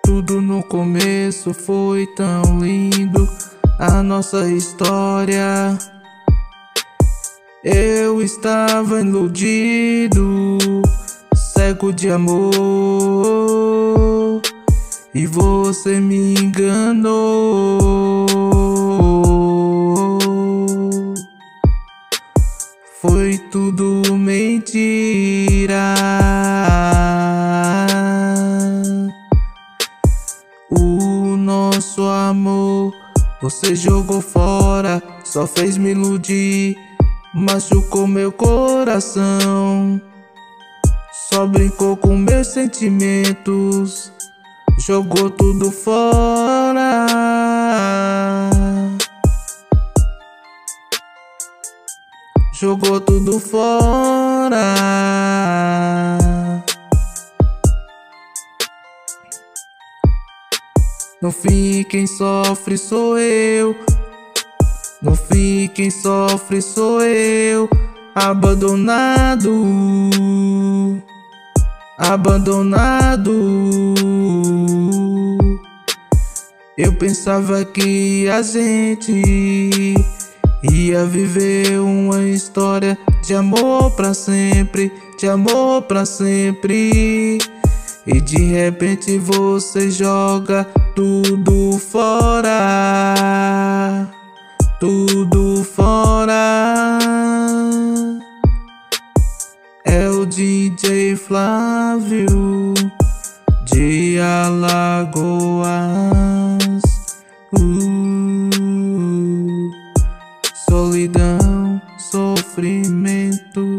Tudo no começo foi tão lindo, a nossa história. Eu estava iludido, cego de amor, e você me enganou. Foi tudo mentira. O nosso amor você jogou fora, só fez me iludir, machucou meu coração. Só brincou com meus sentimentos, jogou tudo fora. Jogou tudo fora. No fim quem sofre sou eu. No fim quem sofre sou eu. Abandonado, abandonado. Eu pensava que a gente ia viver uma história de amor pra sempre, de amor pra sempre. E de repente você joga tudo fora, tudo fora. É o DJ Flávio de Alagoas. Solidão, sofrimento.